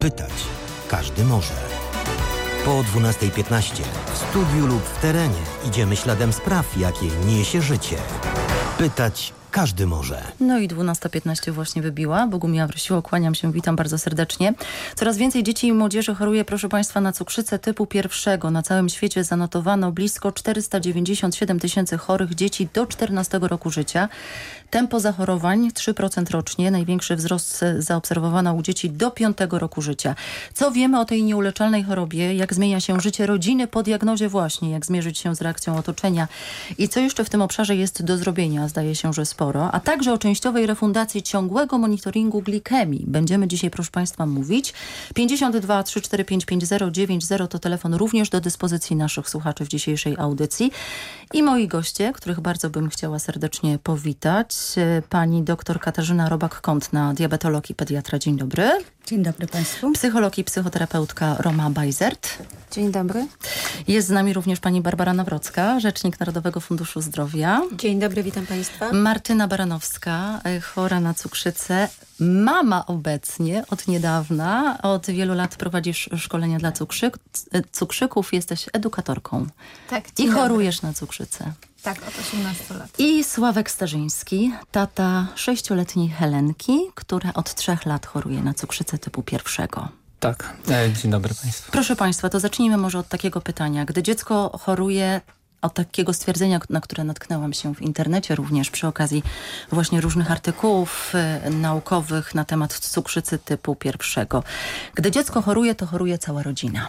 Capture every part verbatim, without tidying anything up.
Pytać każdy może. Po dwunasta piętnaście w studiu lub w terenie idziemy śladem spraw, jakie niesie życie. Pytać każdy może. No i dwunasta piętnaście właśnie wybiła. Bogumiła Wrysiło, kłaniam się, witam bardzo serdecznie. Coraz więcej dzieci i młodzieży choruje, proszę Państwa, na cukrzycę typu pierwszego. Na całym świecie zanotowano blisko czterysta dziewięćdziesiąt siedem tysięcy chorych dzieci do czternastego roku życia. Tempo zachorowań trzy procent rocznie. Największy wzrost zaobserwowano u dzieci do piątego roku życia. Co wiemy o tej nieuleczalnej chorobie? Jak zmienia się życie rodziny po diagnozie właśnie? Jak zmierzyć się z reakcją otoczenia? I co jeszcze w tym obszarze jest do zrobienia? Zdaje się, że sporo. A także o częściowej refundacji ciągłego monitoringu glikemii. Będziemy dzisiaj, proszę Państwa, mówić. pięćdziesiąt dwa trzy cztery pięć pięć zero dziewięć zero to telefon również do dyspozycji naszych słuchaczy w dzisiejszej audycji. I moi goście, których bardzo bym chciała serdecznie powitać. Pani doktor Katarzyna Robak-Kątna, diabetolog i pediatra. Dzień dobry. Dzień dobry Państwu. Psycholog i psychoterapeutka Roma Bajzert. Dzień dobry. Jest z nami również pani Barbara Nawrocka, rzecznik Narodowego Funduszu Zdrowia. Dzień dobry, witam Państwa. Martyna Baranowska, chora na cukrzycę. Mama obecnie, od niedawna, od wielu lat prowadzisz szkolenia dla cukrzyk, cukrzyków. Jesteś edukatorką. Tak. I chorujesz dobry. na cukrzycę. Tak, od osiemnastu lat. I Sławek Starzyński, tata sześcioletniej Helenki, która od trzech lat choruje na cukrzycę typu pierwszego. Tak. Dzień dobry Państwu. Proszę Państwa, to zacznijmy może od takiego pytania. Gdy dziecko choruje, od takiego stwierdzenia, na które natknęłam się w internecie również przy okazji właśnie różnych artykułów y, naukowych na temat cukrzycy typu pierwszego. Gdy dziecko choruje, to choruje cała rodzina.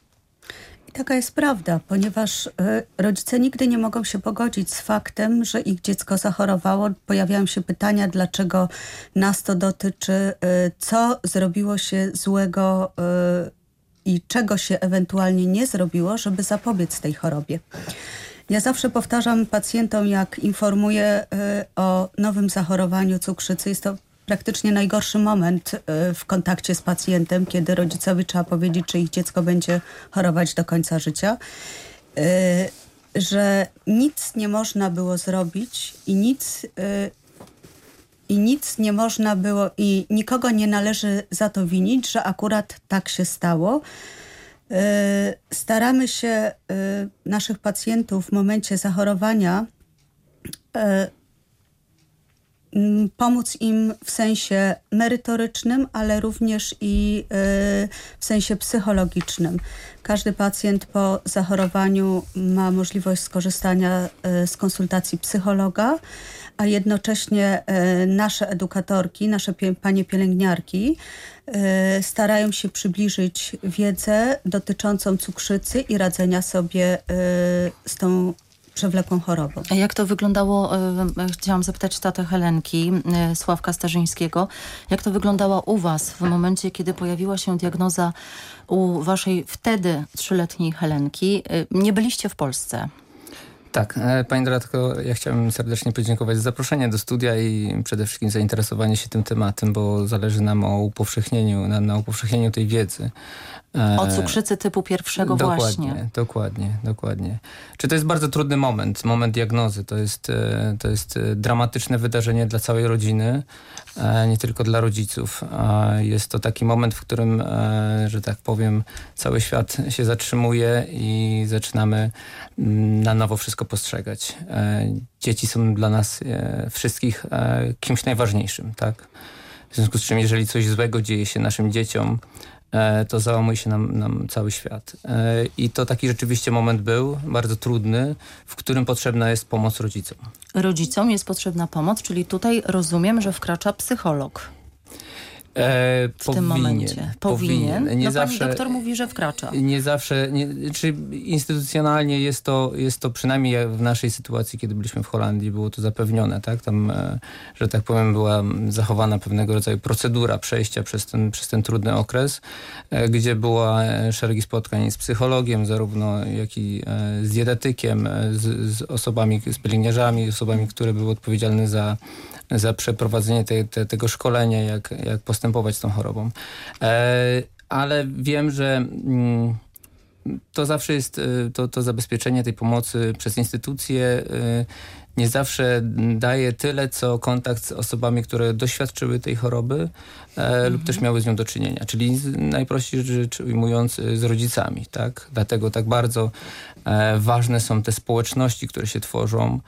I taka jest prawda, ponieważ y, rodzice nigdy nie mogą się pogodzić z faktem, że ich dziecko zachorowało. Pojawiają się pytania, dlaczego nas to dotyczy, y, co zrobiło się złego y, i czego się ewentualnie nie zrobiło, żeby zapobiec tej chorobie. Ja zawsze powtarzam pacjentom, jak informuję y, o nowym zachorowaniu cukrzycy, jest to praktycznie najgorszy moment y, w kontakcie z pacjentem, kiedy rodzicowi trzeba powiedzieć, czy ich dziecko będzie chorować do końca życia, y, że nic nie można było zrobić i nic, y, i nic nie można było i nikogo nie należy za to winić, że akurat tak się stało. Y, staramy się y, naszych pacjentów w momencie zachorowania y, pomóc im w sensie merytorycznym, ale również i y, w sensie psychologicznym. Każdy pacjent po zachorowaniu ma możliwość skorzystania y, z konsultacji psychologa, a jednocześnie y, nasze edukatorki, nasze pie, panie pielęgniarki y, starają się przybliżyć wiedzę dotyczącą cukrzycy i radzenia sobie y, z tą przewlekłą chorobą. A jak to wyglądało, y, chciałam zapytać tatę Helenki, y, Sławka Starzyńskiego, jak to wyglądało u was w momencie, kiedy pojawiła się diagnoza u waszej wtedy trzyletniej Helenki? Y, nie byliście w Polsce. Tak, pani Doradko, ja chciałem serdecznie podziękować za zaproszenie do studia i przede wszystkim zainteresowanie się tym tematem, bo zależy nam o upowszechnieniu, na, na upowszechnieniu tej wiedzy. O cukrzycy typu pierwszego dokładnie, właśnie. Dokładnie, dokładnie. Czy to jest bardzo trudny moment, moment diagnozy. To jest, to jest dramatyczne wydarzenie dla całej rodziny, nie tylko dla rodziców. Jest to taki moment, w którym, że tak powiem, cały świat się zatrzymuje i zaczynamy na nowo wszystko postrzegać. Dzieci są dla nas wszystkich kimś najważniejszym, tak? W związku z czym, jeżeli coś złego dzieje się naszym dzieciom, to załamuje się nam, nam cały świat. I to taki rzeczywiście moment był, bardzo trudny, w którym potrzebna jest pomoc rodzicom. Rodzicom jest potrzebna pomoc, czyli tutaj rozumiem, że wkracza psycholog. E, w powinien, tym momencie. Powinien. powinien. Nie no zawsze, pani doktor mówi, że wkracza. Nie zawsze, nie, czy instytucjonalnie jest to, jest to przynajmniej w naszej sytuacji, kiedy byliśmy w Holandii, było to zapewnione, tak? Tam, e, że tak powiem, była zachowana pewnego rodzaju procedura przejścia przez ten, przez ten trudny okres, e, gdzie była szeregi spotkań z psychologiem, zarówno jak i e, z dietetykiem, e, z, z osobami, z pielęgniarzami, osobami, które były odpowiedzialne za za przeprowadzenie te, te, tego szkolenia, jak, jak postępować z tą chorobą. E, ale wiem, że mm, to zawsze jest to, to zabezpieczenie tej pomocy przez instytucje. nie zawsze daje tyle, co kontakt z osobami, które doświadczyły tej choroby e, mhm. lub też miały z nią do czynienia. Czyli z, najprościej rzecz ujmując z rodzicami. Tak? Dlatego tak bardzo e, ważne są te społeczności, które się tworzą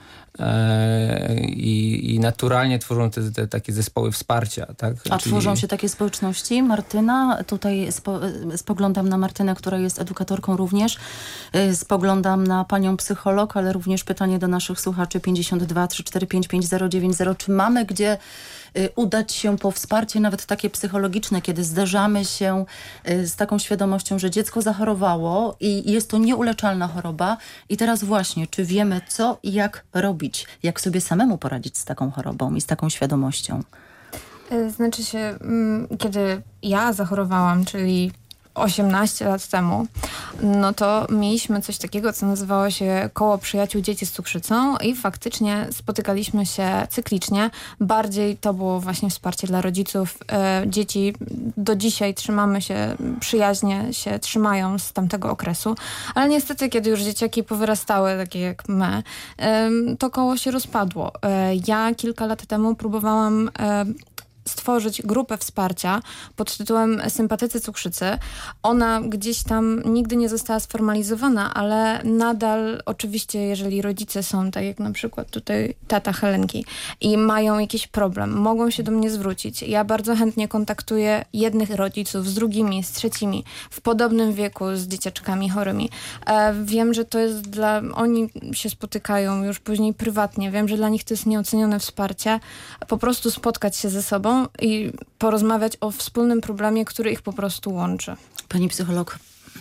e, i, i naturalnie tworzą te, te takie zespoły wsparcia. Tak? A Czyli... tworzą się takie społeczności? Martyna, tutaj spo, spoglądam na Martynę, która jest edukatorką również. Spoglądam na panią psycholog, ale również pytanie do naszych słuchaczy pięćdziesiąt dwa trzy cztery pięć pięć zero dziewięć zero. Czy mamy gdzie udać się po wsparcie, nawet takie psychologiczne, kiedy zderzamy się z taką świadomością, że dziecko zachorowało i jest to nieuleczalna choroba i teraz właśnie, czy wiemy co i jak robić, jak sobie samemu poradzić z taką chorobą i z taką świadomością? Znaczy się, kiedy ja zachorowałam, czyli osiemnaście lat temu, no to mieliśmy coś takiego, co nazywało się Koło Przyjaciół Dzieci z Cukrzycą i faktycznie spotykaliśmy się cyklicznie. Bardziej to było właśnie wsparcie dla rodziców. E, dzieci do dzisiaj trzymamy się, przyjaźnie się trzymają z tamtego okresu, ale niestety, kiedy już dzieciaki powyrastały, takie jak my, e, to koło się rozpadło. E, ja kilka lat temu próbowałam e, stworzyć grupę wsparcia pod tytułem Sympatycy Cukrzycy. Ona gdzieś tam nigdy nie została sformalizowana, ale nadal oczywiście, jeżeli rodzice są, tak jak na przykład tutaj tata Helenki i mają jakiś problem, mogą się do mnie zwrócić. Ja bardzo chętnie kontaktuję jednych rodziców z drugimi, z trzecimi, w podobnym wieku z dzieciaczkami chorymi. E, wiem, że to jest dla... Oni się spotykają już później prywatnie. Wiem, że dla nich to jest nieocenione wsparcie. Po prostu spotkać się ze sobą i porozmawiać o wspólnym problemie, który ich po prostu łączy. Pani psycholog,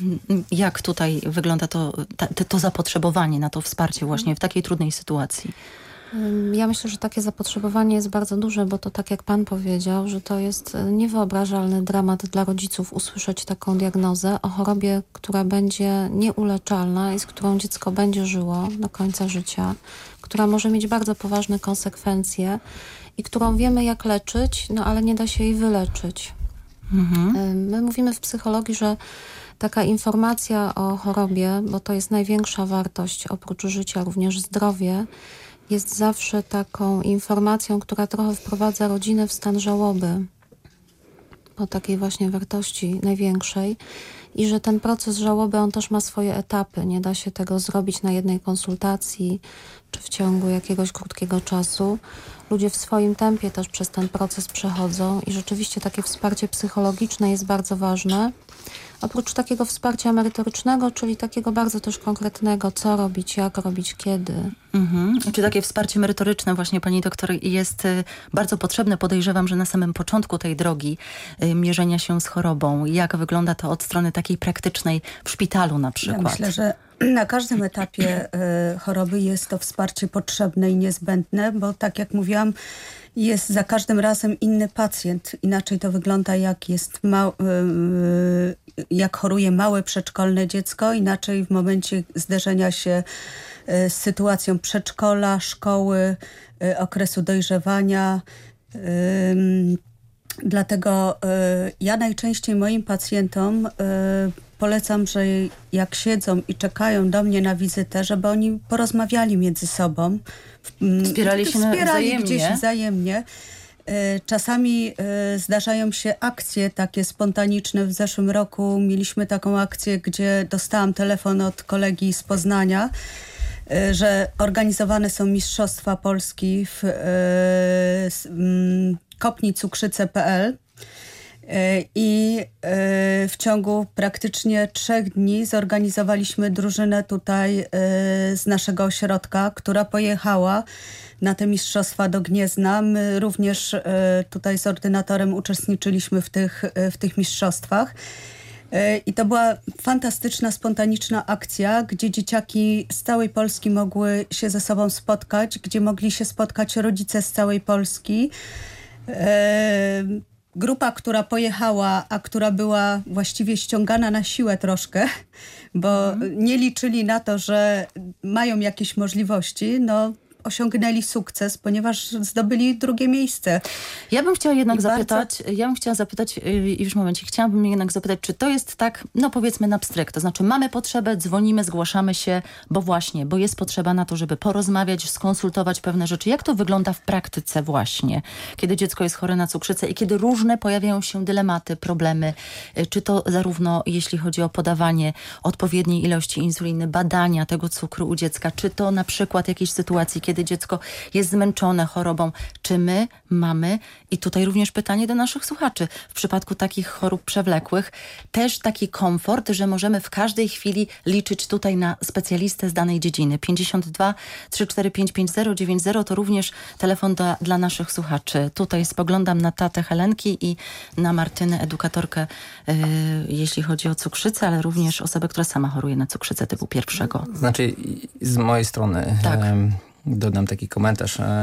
jak tutaj wygląda to, to, to zapotrzebowanie na to wsparcie właśnie w takiej trudnej sytuacji? Ja myślę, że takie zapotrzebowanie jest bardzo duże, bo to tak jak pan powiedział, że to jest niewyobrażalny dramat dla rodziców usłyszeć taką diagnozę o chorobie, która będzie nieuleczalna i z którą dziecko będzie żyło do końca życia, która może mieć bardzo poważne konsekwencje i którą wiemy jak leczyć, no ale nie da się jej wyleczyć. Mhm. My mówimy w psychologii, że taka informacja o chorobie, bo to jest największa wartość oprócz życia, również zdrowie, jest zawsze taką informacją, która trochę wprowadza rodzinę w stan żałoby, o takiej właśnie wartości największej i że ten proces żałoby, on też ma swoje etapy. Nie da się tego zrobić na jednej konsultacji czy w ciągu jakiegoś krótkiego czasu. Ludzie w swoim tempie też przez ten proces przechodzą i rzeczywiście takie wsparcie psychologiczne jest bardzo ważne. Oprócz takiego wsparcia merytorycznego, czyli takiego bardzo też konkretnego, co robić, jak robić, kiedy. Mhm. Czy takie wsparcie merytoryczne właśnie, pani doktor, jest bardzo potrzebne? Podejrzewam, że na samym początku tej drogi mierzenia się z chorobą. Jak wygląda to od strony takiej praktycznej w szpitalu na przykład? Ja myślę, że na każdym etapie y, choroby jest to wsparcie potrzebne i niezbędne, bo tak jak mówiłam, jest za każdym razem inny pacjent. Inaczej to wygląda, jak jest ma, y, jak choruje małe przedszkolne dziecko, inaczej w momencie zderzenia się y, z sytuacją przedszkola, szkoły, y, okresu dojrzewania. Y, dlatego y, ja najczęściej moim pacjentom y, polecam, że jak siedzą i czekają do mnie na wizytę, żeby oni porozmawiali między sobą. Wspierali się Wspierali wzajemnie. gdzieś wzajemnie. Czasami zdarzają się akcje takie spontaniczne. W zeszłym roku mieliśmy taką akcję, gdzie dostałam telefon od kolegi z Poznania, że organizowane są Mistrzostwa Polski w kopnij cukrzycę kropka pe el. I w ciągu praktycznie trzech dni zorganizowaliśmy drużynę tutaj z naszego ośrodka, która pojechała na te mistrzostwa do Gniezna. My również tutaj z ordynatorem uczestniczyliśmy w tych, w tych mistrzostwach. I to była fantastyczna, spontaniczna akcja, gdzie dzieciaki z całej Polski mogły się ze sobą spotkać, gdzie mogli się spotkać rodzice z całej Polski. Grupa, która pojechała, a która była właściwie ściągana na siłę troszkę, bo mhm. nie liczyli na to, że mają jakieś możliwości, no osiągnęli sukces, ponieważ zdobyli drugie miejsce. Ja bym chciała jednak I zapytać, bardzo... ja bym chciała zapytać, i już w momencie, chciałabym jednak zapytać, czy to jest tak, no powiedzmy na abstrakt, to znaczy mamy potrzebę, dzwonimy, zgłaszamy się, bo właśnie, bo jest potrzeba na to, żeby porozmawiać, skonsultować pewne rzeczy. Jak to wygląda w praktyce właśnie, kiedy dziecko jest chore na cukrzycę i kiedy różne pojawiają się dylematy, problemy, czy to zarówno jeśli chodzi o podawanie odpowiedniej ilości insuliny, badania tego cukru u dziecka, czy to na przykład jakieś sytuacji, kiedy dziecko jest zmęczone chorobą, czy my mamy, i tutaj również pytanie do naszych słuchaczy, w przypadku takich chorób przewlekłych, też taki komfort, że możemy w każdej chwili liczyć tutaj na specjalistę z danej dziedziny. pięćdziesiąt dwa trzysta czterdzieści pięć pięćdziesiąt dziewięćdziesiąt to również telefon do, dla naszych słuchaczy. Tutaj spoglądam na tatę Helenki i na Martynę, edukatorkę, yy, jeśli chodzi o cukrzycę, ale również osobę, która sama choruje na cukrzycę typu pierwszego. Znaczy, z mojej strony tak. e, dodam taki komentarz. E,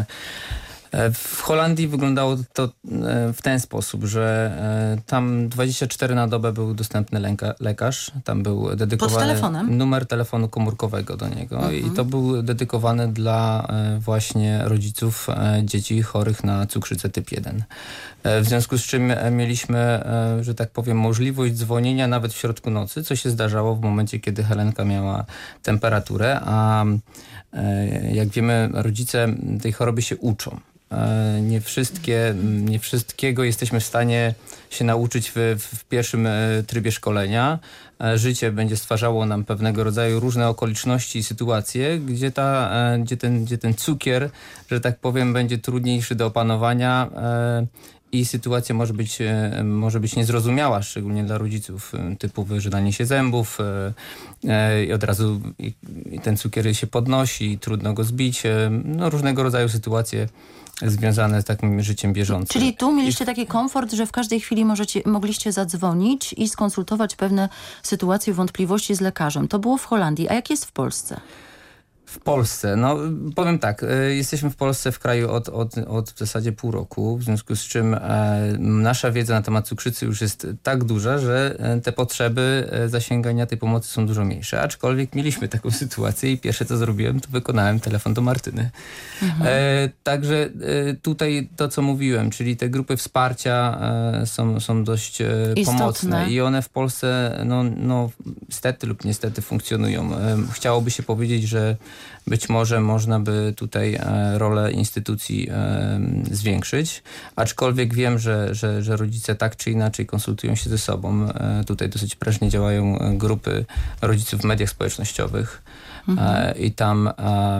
W Holandii wyglądało to w ten sposób, że tam dwadzieścia cztery na dobę był dostępny lęka, lekarz. Tam był dedykowany numer telefonu komórkowego do niego. Mhm. I to był dedykowany dla właśnie rodziców dzieci chorych na cukrzycę typ jeden. W związku z czym mieliśmy, że tak powiem, możliwość dzwonienia nawet w środku nocy, co się zdarzało w momencie, kiedy Helenka miała temperaturę, a jak wiemy, rodzice tej choroby się uczą. Nie wszystkie, nie wszystkiego jesteśmy w stanie się nauczyć w, w pierwszym trybie szkolenia. Życie będzie stwarzało nam pewnego rodzaju różne okoliczności i sytuacje, gdzie, ta, gdzie, ten, gdzie ten cukier, że tak powiem, będzie trudniejszy do opanowania i sytuacja może być, może być niezrozumiała, szczególnie dla rodziców, typu wyrzynanie się zębów i od razu i ten cukier się podnosi i trudno go zbić. No, różnego rodzaju sytuacje związane z takim życiem bieżącym. Czyli tu mieliście I... taki komfort, że w każdej chwili możecie, mogliście zadzwonić i skonsultować pewne sytuacje, wątpliwości z lekarzem. To było w Holandii. A jak jest w Polsce? W Polsce, no powiem tak, jesteśmy w Polsce w kraju od, od, od w zasadzie pół roku, w związku z czym e, nasza wiedza na temat cukrzycy już jest tak duża, że te potrzeby zasięgania tej pomocy są dużo mniejsze. Aczkolwiek mieliśmy taką sytuację i pierwsze co zrobiłem, to wykonałem telefon do Martyny. Mhm. E, także e, tutaj to co mówiłem, czyli te grupy wsparcia e, są, są dość e, pomocne i one w Polsce no, no stety lub niestety funkcjonują. E, chciałoby się powiedzieć, że być może można by tutaj rolę instytucji zwiększyć, aczkolwiek wiem, że, że, że rodzice tak czy inaczej konsultują się ze sobą. Tutaj dosyć prężnie działają grupy rodziców w mediach społecznościowych mhm. i tam,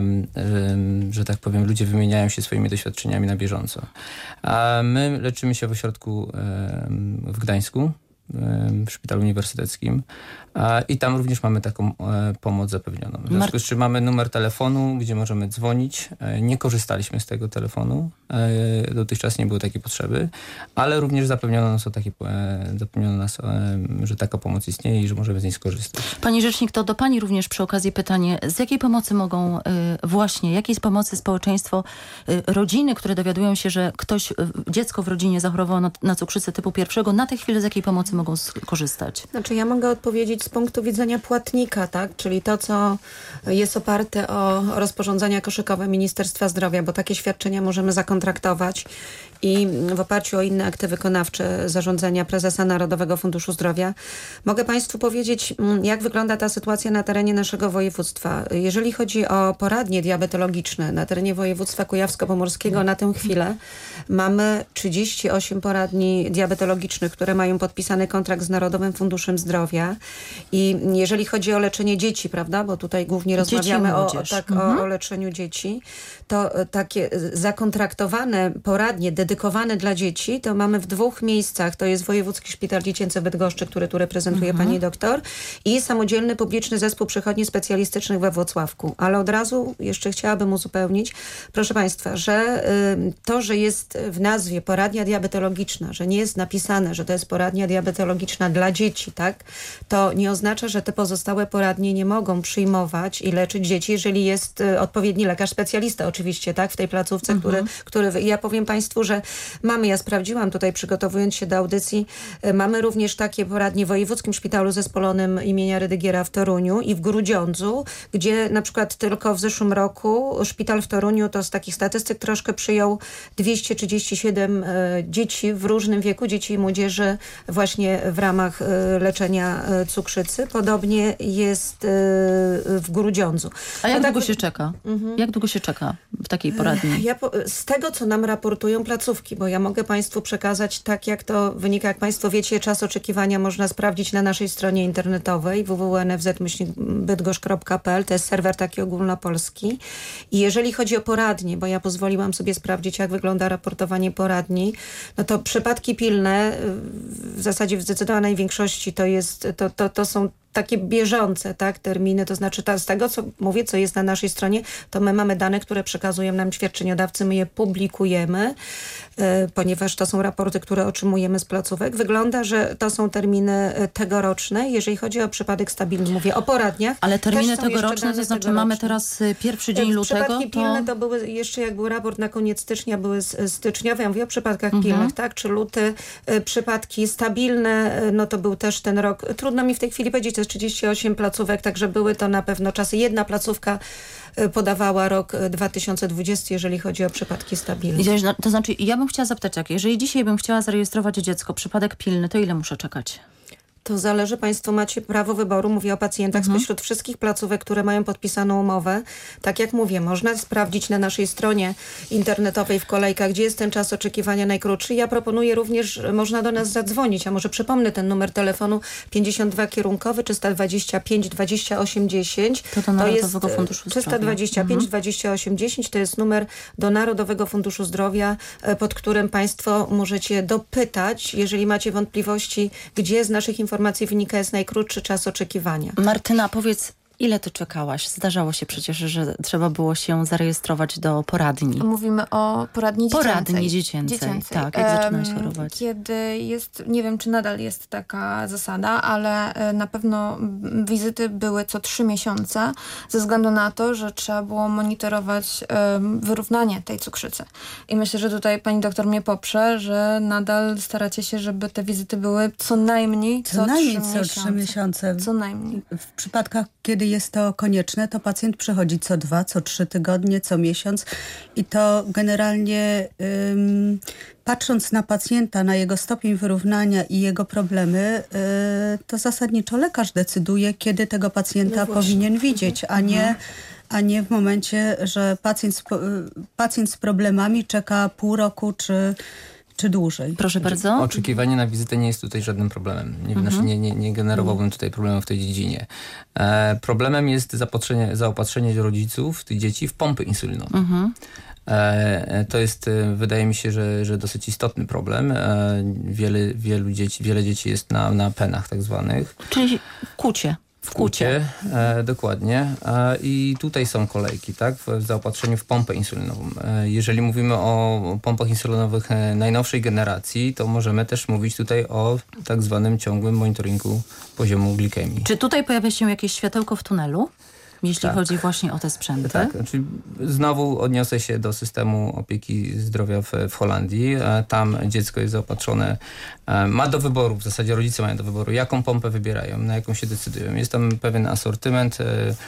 że tak powiem, ludzie wymieniają się swoimi doświadczeniami na bieżąco. A my leczymy się w ośrodku w Gdańsku, w szpitalu uniwersyteckim i tam również mamy taką pomoc zapewnioną. W związku z czym mamy numer telefonu, gdzie możemy dzwonić. Nie korzystaliśmy z tego telefonu. Dotychczas nie było takiej potrzeby, ale również zapewniono nas o takie, zapewniono nas, że taka pomoc istnieje i że możemy z niej skorzystać. Pani rzecznik, to do pani również przy okazji pytanie, z jakiej pomocy mogą właśnie, jakiej pomocy społeczeństwo, rodziny, które dowiadują się, że ktoś, dziecko w rodzinie zachorowało na, na cukrzycę typu pierwszego, na tę chwilę z jakiej pomocy mogą skorzystać? Znaczy ja mogę odpowiedzieć z punktu widzenia płatnika, tak? Czyli to, co jest oparte o rozporządzenia koszykowe Ministerstwa Zdrowia, bo takie świadczenia możemy zakontraktować i w oparciu o inne akty wykonawcze zarządzenia prezesa Narodowego Funduszu Zdrowia. Mogę Państwu powiedzieć, jak wygląda ta sytuacja na terenie naszego województwa. Jeżeli chodzi o poradnie diabetologiczne na terenie województwa kujawsko-pomorskiego, na tę chwilę mamy trzydzieści osiem poradni diabetologicznych, które mają podpisany kontrakt z Narodowym Funduszem Zdrowia. I jeżeli chodzi o leczenie dzieci, prawda, bo tutaj głównie rozmawiamy o, tak, mhm. o, o leczeniu dzieci, to takie zakontraktowane poradnie dedykowane dla dzieci, to mamy w dwóch miejscach. To jest Wojewódzki Szpital Dziecięcy w Bydgoszczy, który tu reprezentuje mhm. pani doktor, i samodzielny publiczny zespół przychodni specjalistycznych we Włocławku. Ale od razu jeszcze chciałabym uzupełnić, proszę Państwa, że y, to, że jest w nazwie poradnia diabetologiczna, że nie jest napisane, że to jest poradnia diabetologiczna dla dzieci, tak, to nie oznacza, że te pozostałe poradnie nie mogą przyjmować i leczyć dzieci, jeżeli jest y, odpowiedni lekarz specjalista oczywiście, tak, w tej placówce, mhm. który, który który... Ja powiem Państwu, że mamy, ja sprawdziłam tutaj przygotowując się do audycji, mamy również takie poradnie w Wojewódzkim Szpitalu Zespolonym imienia Rydygiera w Toruniu i w Grudziądzu, gdzie na przykład tylko w zeszłym roku szpital w Toruniu to z takich statystyk troszkę przyjął dwieście trzydzieści siedem e, dzieci w różnym wieku, dzieci i młodzieży właśnie w ramach e, leczenia e, cukrzycy. Podobnie jest e, w Grudziądzu. A jak no długo tak, się czeka? Mhm. Jak długo się czeka w takiej poradni? Ja po, z tego, co nam raportują placówki, bo ja mogę Państwu przekazać tak, jak to wynika. Jak Państwo wiecie, czas oczekiwania można sprawdzić na naszej stronie internetowej w w w kropka n f z myślnik bydgoszcz kropka p l. To jest serwer taki ogólnopolski. I jeżeli chodzi o poradnie, bo ja pozwoliłam sobie sprawdzić, jak wygląda raportowanie poradni, no to przypadki pilne w zasadzie w zdecydowanej większości to jest, to, to, to są takie bieżące, tak, terminy, to znaczy ta, z tego, co mówię, co jest na naszej stronie, to my mamy dane, które przekazują nam świadczeniodawcy, my je publikujemy, y, ponieważ to są raporty, które otrzymujemy z placówek. Wygląda, że to są terminy tegoroczne. Jeżeli chodzi o przypadek stabilny, mówię o poradniach. Ale terminy tegoroczne, to znaczy mamy teraz pierwszy dzień lutego. Przypadki to... pilne to były, jeszcze jak był raport na koniec stycznia, były styczniowe, ja mówię o przypadkach mhm. pilnych, tak, czy luty, y, przypadki stabilne, y, no to był też ten rok. Trudno mi w tej chwili powiedzieć, to jest trzydzieści osiem placówek, także były to na pewno czasy. Jedna placówka podawała rok dwa tysiące dwudziesty, jeżeli chodzi o przypadki stabilne. To znaczy, ja bym chciała zapytać, jak jeżeli dzisiaj bym chciała zarejestrować dziecko, przypadek pilny, to ile muszę czekać? To zależy, Państwo macie prawo wyboru, mówię o pacjentach mhm. spośród wszystkich placówek, które mają podpisaną umowę. Tak jak mówię, można sprawdzić na naszej stronie internetowej w kolejkach, gdzie jest ten czas oczekiwania najkrótszy. Ja proponuję również, można do nas zadzwonić, a może przypomnę ten numer telefonu pięćdziesiąt dwa kierunkowy trzysta dwadzieścia pięć dwadzieścia osiem dziesięć. To do Narodowego Funduszu Zdrowia. trzysta dwadzieścia pięć dwadzieścia osiem dziesięć to jest numer do Narodowego Funduszu Zdrowia, pod którym Państwo możecie dopytać, jeżeli macie wątpliwości, gdzie z naszych informacji informacji wynika jest najkrótszy czas oczekiwania. Martyna, powiedz, ile ty czekałaś? Zdarzało się przecież, że trzeba było się zarejestrować do poradni. Mówimy o poradni dziecięcej. Poradni dziecięcej, dziecięcej. Tak, jak zaczynałaś chorować. Kiedy jest, nie wiem czy nadal jest taka zasada, ale na pewno wizyty były co trzy miesiące ze względu na to, że trzeba było monitorować um, wyrównanie tej cukrzycy. I myślę, że tutaj pani doktor mnie poprze, że nadal staracie się, żeby te wizyty były co najmniej co, co najmniej trzy co miesiące. trzy miesiące. Co najmniej. W przypadkach, kiedy jest to konieczne, to pacjent przychodzi co dwa, co trzy tygodnie, co miesiąc i to generalnie ym, patrząc na pacjenta, na jego stopień wyrównania i jego problemy, yy, to zasadniczo lekarz decyduje, kiedy tego pacjenta no powinien widzieć, a nie, a nie w momencie, że pacjent z, pacjent z problemami czeka pół roku czy czy dłużej. Proszę bardzo. Oczekiwanie na wizytę nie jest tutaj żadnym problemem. Nie, mhm. znaczy nie, nie, nie generowałbym tutaj problemów w tej dziedzinie. E, problemem jest zaopatrzenie, zaopatrzenie rodziców, tych dzieci w pompy insulinowe. Mhm. E, to jest, wydaje mi się, że, że dosyć istotny problem. E, wiele, wielu dzieci, wiele dzieci jest na, na penach tak zwanych. Czyli kucie. W kucie, e, dokładnie. E, I tutaj są kolejki, tak, w zaopatrzeniu w pompę insulinową. E, jeżeli mówimy o pompach insulinowych e, najnowszej generacji, to możemy też mówić tutaj o tak zwanym ciągłym monitoringu poziomu glikemii. Czy tutaj pojawia się jakieś światełko w tunelu? Jeśli tak. chodzi właśnie o te sprzęty. Tak, czyli znowu odniosę się do systemu opieki zdrowia w, w Holandii. Tam dziecko jest zaopatrzone, ma do wyboru, w zasadzie rodzice mają do wyboru, jaką pompę wybierają, na jaką się decydują. Jest tam pewien asortyment.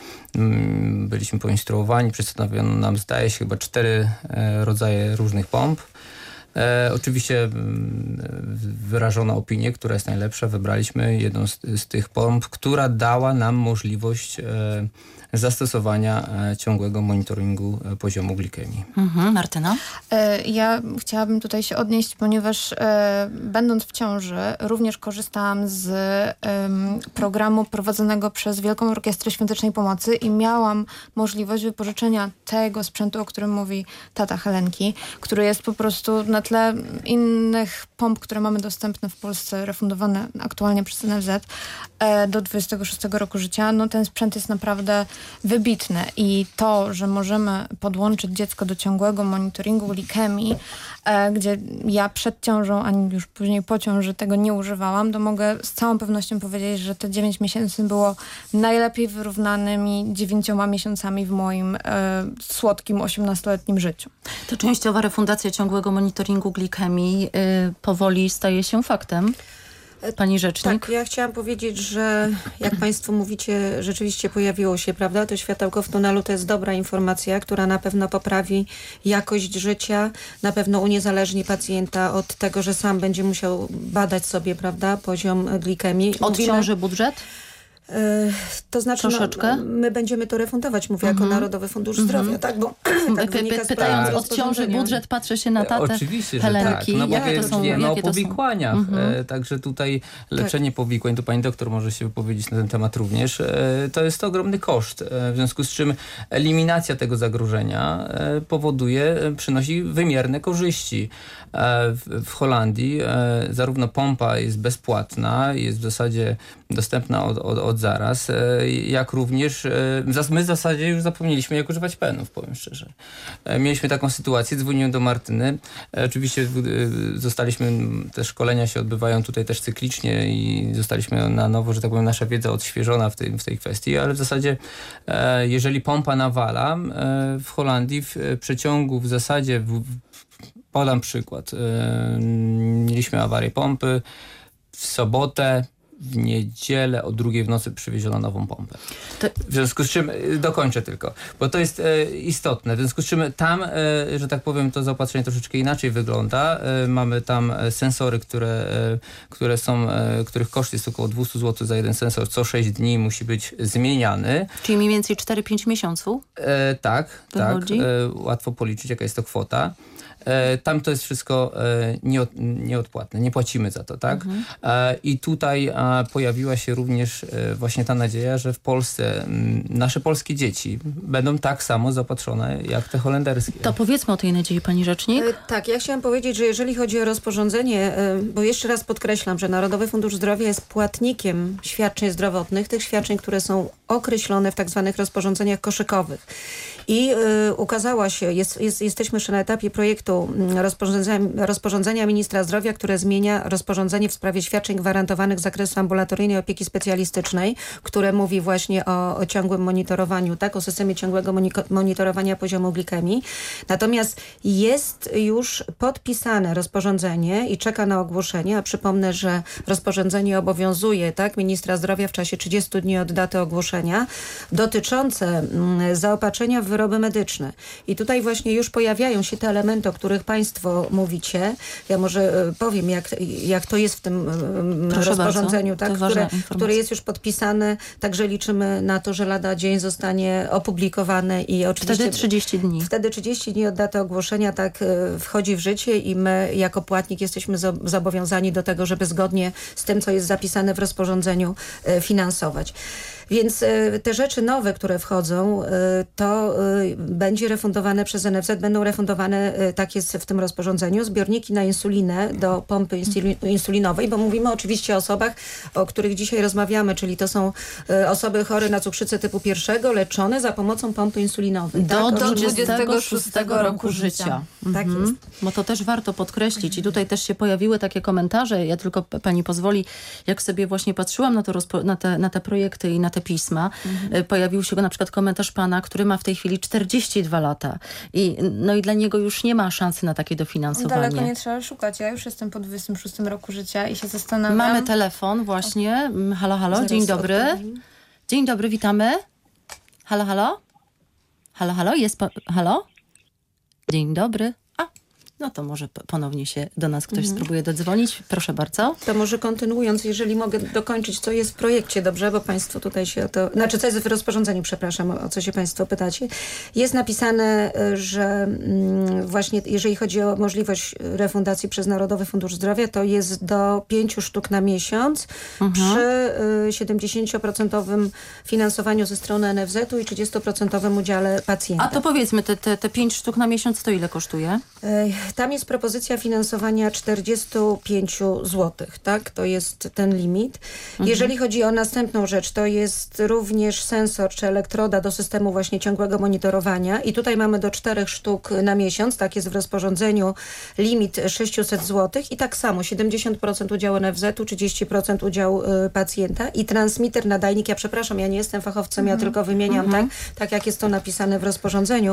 Byliśmy poinstruowani, przedstawiono nam, zdaje się, chyba cztery rodzaje różnych pomp. E, oczywiście m, wyrażono opinię, która jest najlepsza. Wybraliśmy jedną z, z tych pomp, która dała nam możliwość e, zastosowania e, ciągłego monitoringu e, poziomu glikemii. Mhm. Martyna? E, ja chciałabym tutaj się odnieść, ponieważ e, będąc w ciąży również korzystałam z e, programu prowadzonego przez Wielką Orkiestrę Świątecznej Pomocy i miałam możliwość wypożyczenia tego sprzętu, o którym mówi tata Helenki, który jest po prostu na tle innych pomp, które mamy dostępne w Polsce, refundowane aktualnie przez N F Z e, do dwudziestego szóstego roku życia. No ten sprzęt jest naprawdę wybitny i to, że możemy podłączyć dziecko do ciągłego monitoringu glikemii e, gdzie ja przed ciążą, ani już później po ciąży tego nie używałam, to mogę z całą pewnością powiedzieć, że te dziewięć miesięcy było najlepiej wyrównanymi dziewięcioma miesiącami w moim e, słodkim osiemnastoletnim życiu. To częściowa refundacja ciągłego monitoringu glikemii y, powoli staje się faktem. Pani rzecznik? Tak, ja chciałam powiedzieć, że jak Państwo mówicie, rzeczywiście pojawiło się, prawda, to światełko w tunelu to jest dobra informacja, która na pewno poprawi jakość życia, na pewno uniezależni pacjenta od tego, że sam będzie musiał badać sobie, prawda, poziom glikemii. Od Mówimy, ciąży budżet? To znaczy, Troszeczkę? no, my będziemy to refundować, mówię, jako Narodowy Fundusz Zdrowia, tak? Bo tak wynika z Pytając prawa od ciąży budżet, patrzę się na tatę Oczywiście, Helenki. że tak. No bo jakie to są, wiemy jakie o powikłaniach. To są? E, także tutaj leczenie tak. powikłań, to pani doktor może się wypowiedzieć na ten temat również. E, to jest ogromny koszt, e, w związku z czym eliminacja tego zagrożenia e, powoduje, przynosi wymierne korzyści. E, w, w Holandii e, zarówno pompa jest bezpłatna, jest w zasadzie dostępna od, od, od zaraz, e, jak również e, my w zasadzie już zapomnieliśmy jak używać penów, powiem szczerze. E, mieliśmy taką sytuację, dzwoniłem do Martyny. E, oczywiście e, zostaliśmy, te szkolenia się odbywają tutaj też cyklicznie i zostaliśmy na nowo, że tak powiem, nasza wiedza odświeżona w tej, w tej kwestii, ale w zasadzie e, jeżeli pompa nawala, e, w Holandii w przeciągu w zasadzie w, podam przykład. E, mieliśmy awarię pompy w sobotę, w niedzielę o drugiej w nocy przywieziono nową pompę. W związku z czym, dokończę tylko, bo to jest e, istotne, w związku z czym tam, e, że tak powiem, to zaopatrzenie troszeczkę inaczej wygląda. E, mamy tam sensory, które, e, które są, e, których koszt jest około dwieście złotych za jeden sensor, co sześć dni musi być zmieniany. Czyli mniej więcej cztery pięć miesiąców? E, tak, Wychodzi? tak. E, łatwo policzyć, jaka jest to kwota. E, tam to jest wszystko e, nieod, nieodpłatne, nie płacimy za to, tak? Mhm. E, I tutaj e, pojawiła się również e, właśnie ta nadzieja, że w Polsce m, nasze polskie dzieci będą tak samo zaopatrzone jak te holenderskie. To powiedzmy o tej nadziei, pani rzecznik. E, tak, ja chciałam powiedzieć, że jeżeli chodzi o rozporządzenie, e, bo jeszcze raz podkreślam, że Narodowy Fundusz Zdrowia jest płatnikiem świadczeń zdrowotnych, tych świadczeń, które są określone w tak zwanych rozporządzeniach koszykowych. I y, ukazała się, jest, jest, jesteśmy jeszcze na etapie projektu rozporządzenia, rozporządzenia ministra zdrowia, które zmienia rozporządzenie w sprawie świadczeń gwarantowanych z zakresu ambulatoryjnej opieki specjalistycznej, które mówi właśnie o, o ciągłym monitorowaniu, tak, o systemie ciągłego monitorowania poziomu glikemii. Natomiast jest już podpisane rozporządzenie i czeka na ogłoszenie, a przypomnę, że rozporządzenie obowiązuje, tak, ministra zdrowia w czasie trzydziestu dni od daty ogłoszenia, dotyczące mm, zaopatrzenia w wyroby medyczne. I tutaj właśnie już pojawiają się te elementy, o których państwo mówicie. Ja może powiem, jak, jak to jest w tym Proszę rozporządzeniu, tak, które, które jest już podpisane. Także liczymy na to, że lada dzień zostanie opublikowane i oczywiście... Wtedy trzydzieści dni. Wtedy trzydzieści dni od daty ogłoszenia tak wchodzi w życie i my jako płatnik jesteśmy zobowiązani do tego, żeby zgodnie z tym, co jest zapisane w rozporządzeniu, finansować. Więc te rzeczy nowe, które wchodzą, to będzie refundowane przez N F Z, będą refundowane, tak jest w tym rozporządzeniu, zbiorniki na insulinę do pompy insulinowej, bo mówimy oczywiście o osobach, o których dzisiaj rozmawiamy, czyli to są osoby chore na cukrzycę typu pierwszego, leczone za pomocą pompy insulinowej. Do, tak? do dwudziestego szóstego roku życia. Tak mhm. jest. Bo to też warto podkreślić i tutaj też się pojawiły takie komentarze, ja tylko pani pozwoli, jak sobie właśnie patrzyłam na, to rozpo, na, te, na te projekty i na te pisma, mhm. pojawił się na przykład komentarz pana, który ma w tej chwili czterdzieści dwa lata i, no i dla niego już nie ma szansy na takie dofinansowanie. Daleko nie trzeba szukać. Ja już jestem po dwudziestym szóstym roku życia i się zastanawiam. Mamy telefon właśnie. Halo, halo, Zaraz dzień dobry. Odpowiem. Dzień dobry, witamy. Halo, halo? Halo, halo, jest pa... Halo? Dzień dobry. A, no to może ponownie się do nas ktoś mhm. spróbuje dodzwonić. Proszę bardzo. To może kontynuując, jeżeli mogę dokończyć, co jest w projekcie, dobrze? Bo państwo tutaj się o to... Znaczy, co jest w rozporządzeniu, przepraszam, o co się państwo pytacie. Jest napisane, że mm, właśnie jeżeli chodzi o możliwość refundacji przez Narodowy Fundusz Zdrowia, to jest do pięciu sztuk na miesiąc mhm. przy y, siedemdziesięcioprocentowym finansowaniu ze strony N F Z-u i trzydziestoprocentowym udziale pacjenta. A to powiedzmy, te, te, te pięć sztuk na miesiąc to ile kosztuje? tam jest propozycja finansowania czterdzieści pięć złotych, tak? To jest ten limit. Mhm. Jeżeli chodzi o następną rzecz, to jest również sensor czy elektroda do systemu właśnie ciągłego monitorowania i tutaj mamy do czterech sztuk na miesiąc, tak jest w rozporządzeniu, limit sześćset złotych i tak samo siedemdziesiąt procent udziału N F Z-u, trzydzieści procent udział y, pacjenta i transmitter, nadajnik, ja przepraszam, ja nie jestem fachowcem, mhm. ja tylko wymieniam, mhm. tak, tak jak jest to napisane w rozporządzeniu.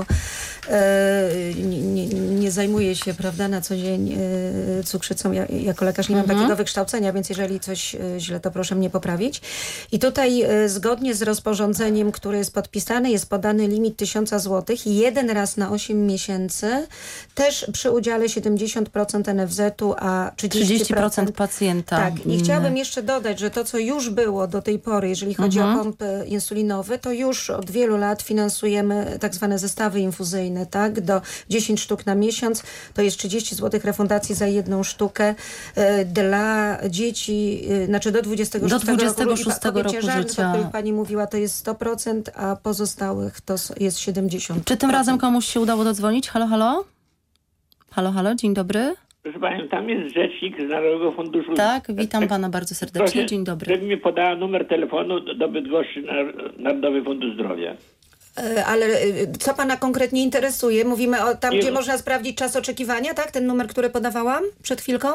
E, nie, nie, nie zajmuję się, prawda, na co dzień e, cukrzycą. Ja, jako lekarz nie mam mhm. takiego wykształcenia, więc jeżeli coś e, źle, to proszę mnie poprawić. I tutaj e, zgodnie z rozporządzeniem, które jest podpisane, jest podany limit tysiąc złotych i jeden raz na osiem miesięcy, też przy udziale siedemdziesiąt procent N F Z-u, a trzydzieści procent pacjenta. Tak. I chciałabym jeszcze dodać, że to, co już było do tej pory, jeżeli chodzi mhm. o pompy insulinowe, to już od wielu lat finansujemy tak zwane zestawy infuzyjne, tak? Do dziesięć sztuk na miesiąc, to jest trzydzieści złotych refundacji za jedną sztukę y, dla dzieci, y, znaczy do dwudziestego szóstego, do dwudziestego szóstego roku, roku życia. O których pani mówiła, to jest sto procent, a pozostałych to jest siedemdziesiąt procent. Czy tym razem komuś się udało dodzwonić? Halo, halo? Halo, halo, dzień dobry. Proszę panią, tam jest rzecznik z Narodowego Funduszu... Tak, witam pana bardzo serdecznie, Proszę, dzień dobry. żeby mi podała numer telefonu do Bydgoszczy Narodowy Fundusz Zdrowia. Ale co pana konkretnie interesuje? Mówimy o tam, Nie, gdzie można sprawdzić czas oczekiwania, tak? Ten numer, który podawałam przed chwilką?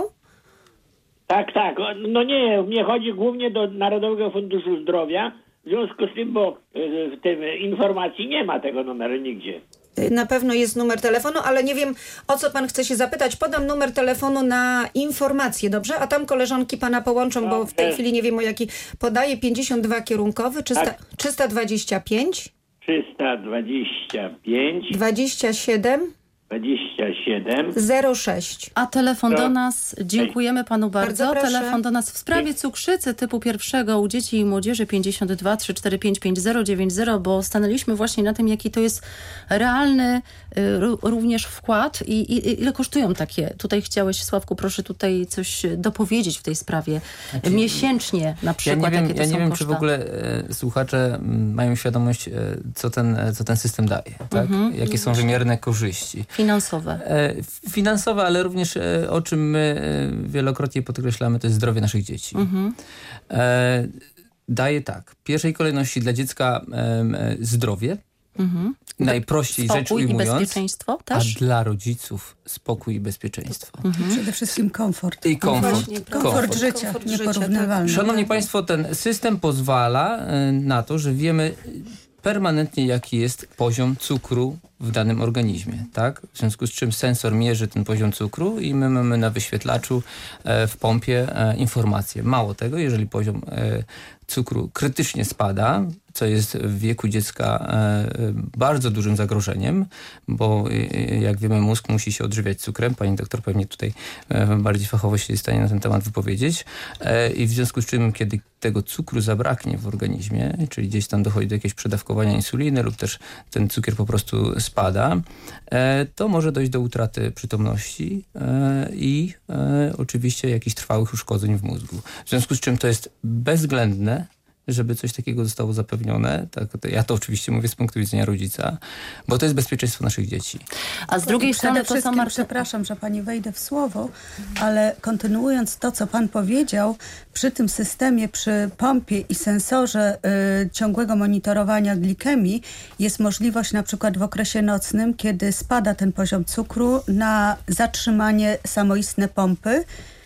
Tak, tak. No nie, mnie chodzi głównie do Narodowego Funduszu Zdrowia, w związku z tym, bo w tym informacji nie ma tego numeru nigdzie. Na pewno jest numer telefonu, ale nie wiem, o co pan chce się zapytać. Podam numer telefonu na informacje, dobrze? A tam koleżanki pana połączą, bo w tej chwili nie wiem o jaki. Podaję pięćdziesiąt dwa kierunkowy, trzysta dwadzieścia pięć. trzysta dwadzieścia pięć. dwadzieścia siedem. dwadzieścia siedem. zero sześć. A telefon do nas, dziękujemy panu bardzo. Bardzo telefon do nas w sprawie cukrzycy typu pierwszego u dzieci i młodzieży pięćdziesiąt dwa trzysta czterdzieści pięć pięćdziesiąt dziewięćdziesiąt, bo stanęliśmy właśnie na tym, jaki to jest realny y, również wkład i, i ile kosztują takie. Tutaj chciałeś, Sławku, proszę tutaj coś dopowiedzieć w tej sprawie. Znaczy, miesięcznie na przykład. Ja nie wiem, jakie to ja nie są wiem koszta. czy w ogóle e, słuchacze m, mają świadomość, e, co, ten, e, co ten system daje. Tak? Mhm. Jakie są wymierne korzyści. Finansowe. E, finansowe, ale również e, o czym my e, wielokrotnie podkreślamy, to jest zdrowie naszych dzieci. Mhm. E, daje tak. W pierwszej kolejności dla dziecka e, e, zdrowie. Mhm. Najprościej spokój rzecz ujmując. I bezpieczeństwo też? A dla rodziców spokój i bezpieczeństwo. Mhm. Przede wszystkim komfort. I komfort. Komfort, komfort, komfort życia, komfort nieporównywalny. Życia, tak. Szanowni Państwo, ten system pozwala y, na to, że wiemy permanentnie, jaki jest poziom cukru w danym organizmie, tak? W związku z czym sensor mierzy ten poziom cukru i my mamy na wyświetlaczu e, w pompie e, informacje. Mało tego, jeżeli poziom e, cukru krytycznie spada, co jest w wieku dziecka e, bardzo dużym zagrożeniem, bo e, jak wiemy, mózg musi się odżywiać cukrem. Pani doktor pewnie tutaj e, bardziej fachowo się jest w stanie na ten temat wypowiedzieć. E, I w związku z czym, kiedy tego cukru zabraknie w organizmie, czyli gdzieś tam dochodzi do jakiegoś przedawkowania insuliny lub też ten cukier po prostu spada, e, to może dojść do utraty przytomności e, i e, oczywiście jakichś trwałych uszkodzeń w mózgu. W związku z czym to jest bezwzględne, żeby coś takiego zostało zapewnione. Tak, to ja to oczywiście mówię z punktu widzenia rodzica, bo to jest bezpieczeństwo naszych dzieci. A z drugiej strony to są... Przepraszam, że pani wejdę w słowo, ale kontynuując to, co pan powiedział, przy tym systemie, przy pompie i sensorze y, ciągłego monitorowania glikemii jest możliwość na przykład w okresie nocnym, kiedy spada ten poziom cukru, na zatrzymanie samoistne pompy,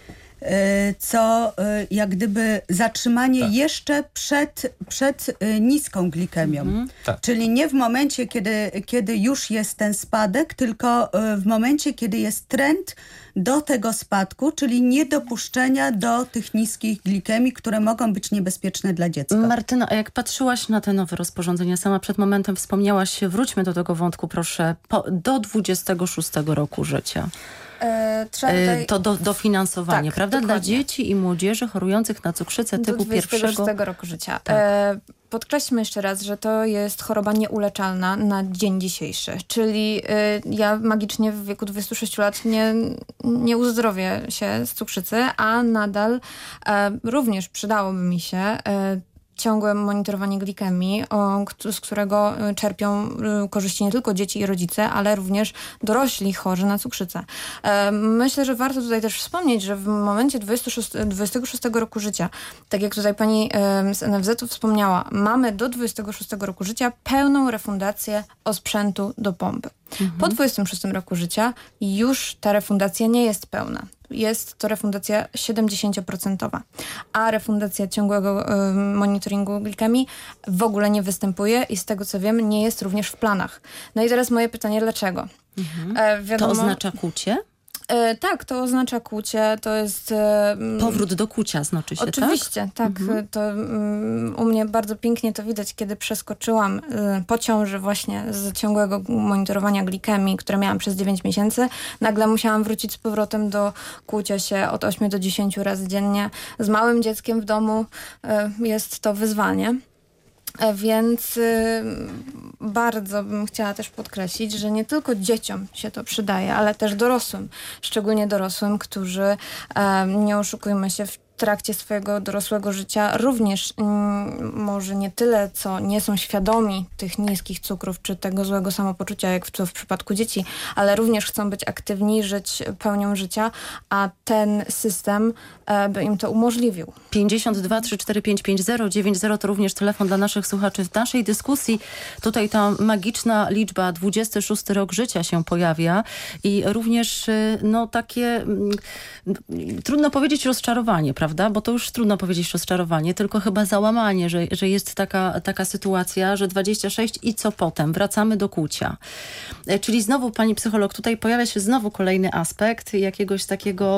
co jak gdyby zatrzymanie tak. jeszcze przed, przed niską glikemią. Mhm. Tak. Czyli nie w momencie, kiedy, kiedy już jest ten spadek, tylko w momencie, kiedy jest trend do tego spadku, czyli niedopuszczenia do tych niskich glikemii, które mogą być niebezpieczne dla dziecka. Martyna, a jak patrzyłaś na te nowe rozporządzenia, sama przed momentem wspomniałaś, wróćmy do tego wątku, proszę, po, do dwudziestego szóstego roku życia. E, tutaj... To do, dofinansowanie, tak, prawda? dokładnie. Dla dzieci i młodzieży chorujących na cukrzycę typu do pierwszego. Do dwudziestego szóstego roku życia. Tak. E, podkreślmy jeszcze raz, że to jest choroba nieuleczalna na dzień dzisiejszy. Czyli e, ja magicznie w wieku dwudziestu sześciu lat nie, nie uzdrowię się z cukrzycy, a nadal e, również przydałoby mi się e, ciągłe monitorowanie glikemii, o, z którego czerpią korzyści nie tylko dzieci i rodzice, ale również dorośli chorzy na cukrzycę. Myślę, że warto tutaj też wspomnieć, że w momencie dwudziestego szóstego roku życia, tak jak tutaj pani z N F Z-u wspomniała, mamy do dwudziestego szóstego roku życia pełną refundację osprzętu do pompy. Mhm. Po dwudziestym szóstym roku życia już ta refundacja nie jest pełna. Jest to refundacja siedemdziesięcioprocentowa, a refundacja ciągłego y, monitoringu glikemii w ogóle nie występuje i z tego co wiem nie jest również w planach. No i teraz moje pytanie, dlaczego? Mhm. E, wiadomo, to oznacza kłucie? E, tak, to oznacza kłucie, to jest... E, Powrót do kłucia znaczy się, oczywiście, tak? tak mhm. To um, u mnie bardzo pięknie to widać, kiedy przeskoczyłam y, po ciąży właśnie z ciągłego monitorowania glikemii, które miałam przez dziewięć miesięcy. Nagle musiałam wrócić z powrotem do kłucia się od ośmiu do dziesięciu razy dziennie. Z małym dzieckiem w domu y, jest to wyzwanie. Więc y, bardzo bym chciała też podkreślić, że nie tylko dzieciom się to przydaje, ale też dorosłym, szczególnie dorosłym, którzy, e, nie oszukujmy się, w trakcie swojego dorosłego życia również mm, może nie tyle, co nie są świadomi tych niskich cukrów czy tego złego samopoczucia, jak w, w przypadku dzieci, ale również chcą być aktywni, żyć pełnią życia, a ten system e, by im to umożliwił. pięćdziesiąt dwa trzy cztery pięć pięć zero dziewięć zero to również telefon dla naszych słuchaczy. W naszej dyskusji tutaj ta magiczna liczba dwudziesty szósty rok życia się pojawia i również no takie trudno powiedzieć rozczarowanie, prawda? Prawda? Bo to już trudno powiedzieć rozczarowanie, tylko chyba załamanie, że, że jest taka, taka sytuacja, że dwadzieścia sześć i co potem? Wracamy do kłucia. Czyli znowu, pani psycholog, tutaj pojawia się znowu kolejny aspekt jakiegoś takiego,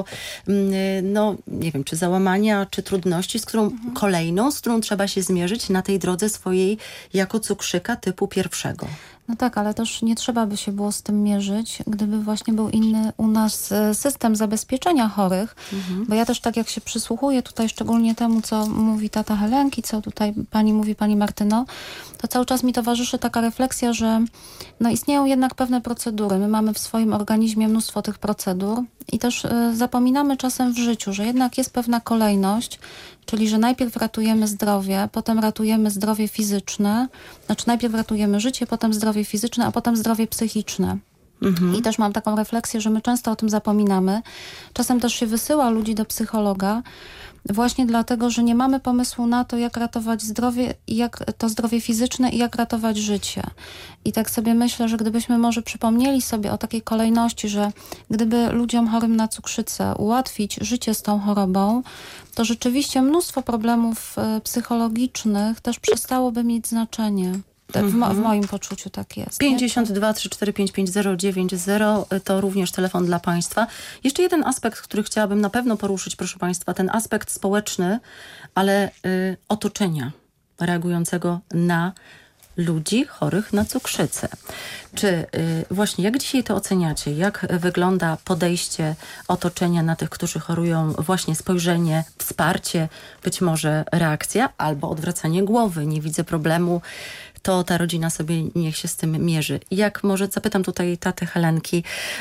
no nie wiem, czy załamania, czy trudności, z którą mhm. kolejną, z którą trzeba się zmierzyć na tej drodze swojej jako cukrzyka typu pierwszego. No tak, ale też nie trzeba by się było z tym mierzyć, gdyby właśnie był inny u nas system zabezpieczenia chorych, mhm. bo ja też tak jak się przysłuchuję tutaj szczególnie temu, co mówi tata Helenki, co tutaj pani mówi, pani Martyno, to cały czas mi towarzyszy taka refleksja, że no istnieją jednak pewne procedury. My mamy w swoim organizmie mnóstwo tych procedur i też y, zapominamy czasem w życiu, że jednak jest pewna kolejność, czyli że najpierw ratujemy zdrowie, potem ratujemy zdrowie fizyczne, znaczy najpierw ratujemy życie, potem zdrowie fizyczne, a potem zdrowie psychiczne. Mhm. I też mam taką refleksję, że my często o tym zapominamy. Czasem też się wysyła ludzi do psychologa właśnie dlatego, że nie mamy pomysłu na to, jak ratować zdrowie, jak to zdrowie fizyczne i jak ratować życie. I tak sobie myślę, że gdybyśmy może przypomnieli sobie o takiej kolejności, że gdyby ludziom chorym na cukrzycę ułatwić życie z tą chorobą, to rzeczywiście mnóstwo problemów psychologicznych też przestałoby mieć znaczenie. W, mo- w moim poczuciu tak jest. pięćdziesiąt dwa trzy cztery pięć pięć zero dziewięć zero to również telefon dla państwa. Jeszcze jeden aspekt, który chciałabym na pewno poruszyć, proszę państwa, ten aspekt społeczny, ale y, otoczenia reagującego na ludzi chorych na cukrzycę. Czy y, właśnie jak dzisiaj to oceniacie? Jak wygląda podejście otoczenia na tych, którzy chorują? Właśnie spojrzenie, wsparcie, być może reakcja albo odwracanie głowy. Nie widzę problemu. To ta rodzina sobie niech się z tym mierzy. Jak może zapytam tutaj taty Helenki,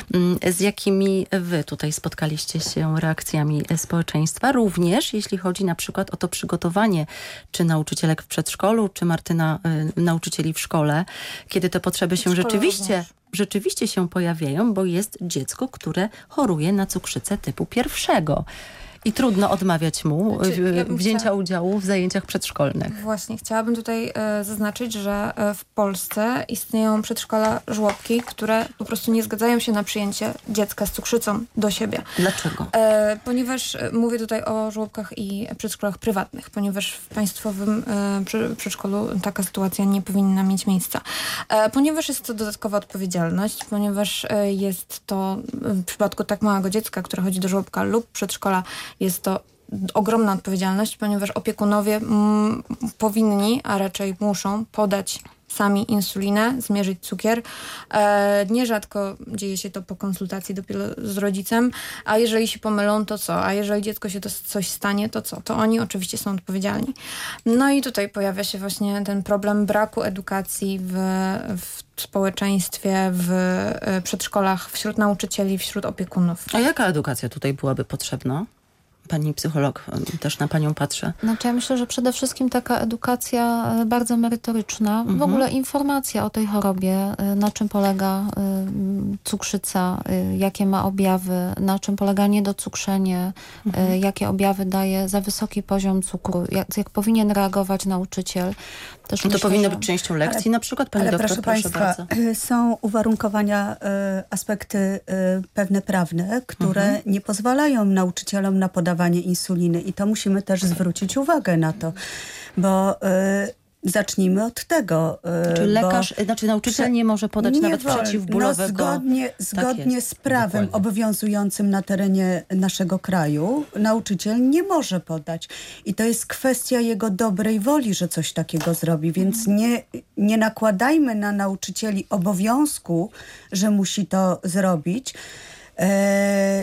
z jakimi wy tutaj spotkaliście się reakcjami społeczeństwa? Również jeśli chodzi na przykład o to przygotowanie, czy nauczycielek w przedszkolu, czy Martyna y, nauczycieli w szkole, kiedy te potrzeby się rzeczywiście, rzeczywiście się pojawiają, bo jest dziecko, które choruje na cukrzycę typu pierwszego. I trudno odmawiać mu znaczy, ja wzięcia chciała... udziału w zajęciach przedszkolnych. Właśnie, chciałabym tutaj e, zaznaczyć, że e, w Polsce istnieją przedszkola, żłobki, które po prostu nie zgadzają się na przyjęcie dziecka z cukrzycą do siebie. Dlaczego? E, ponieważ e, mówię tutaj o żłobkach i przedszkolach prywatnych, ponieważ w państwowym e, przy, przedszkolu taka sytuacja nie powinna mieć miejsca. E, ponieważ jest to dodatkowa odpowiedzialność, ponieważ e, jest to w przypadku tak małego dziecka, które chodzi do żłobka lub przedszkola, jest to ogromna odpowiedzialność, ponieważ opiekunowie mm, powinni, a raczej muszą podać sami insulinę, zmierzyć cukier. E, nierzadko dzieje się to po konsultacji dopiero z rodzicem, a jeżeli się pomylą, to co? A jeżeli dziecko się to coś stanie, to co? To oni oczywiście są odpowiedzialni. No i tutaj pojawia się właśnie ten problem braku edukacji w, w społeczeństwie, w przedszkolach, wśród nauczycieli, wśród opiekunów. A jaka edukacja tutaj byłaby potrzebna? Pani psycholog, też na panią patrzę. Znaczy ja myślę, że przede wszystkim taka edukacja bardzo merytoryczna, mhm. w ogóle informacja o tej chorobie, na czym polega cukrzyca, jakie ma objawy, na czym polega niedocukrzenie, mhm. jakie objawy daje za wysoki poziom cukru, jak, jak powinien reagować nauczyciel. Też to myślę, powinno że... być częścią lekcji ale, na przykład, pani ale doktor, proszę, proszę Państwa, bardzo. Są uwarunkowania, y, aspekty y, pewne prawne, które mhm. nie pozwalają nauczycielom na podawanie insuliny i to musimy też zwrócić uwagę na to, bo y, zacznijmy od tego. Czy lekarz, znaczy nauczyciel nie może podać nie nawet wolno. przeciwbólowego? No zgodnie zgodnie tak z prawem Dokładnie. obowiązującym na terenie naszego kraju nauczyciel nie może podać. I to jest kwestia jego dobrej woli, że coś takiego zrobi. Więc nie, nie nakładajmy na nauczycieli obowiązku, że musi to zrobić. E,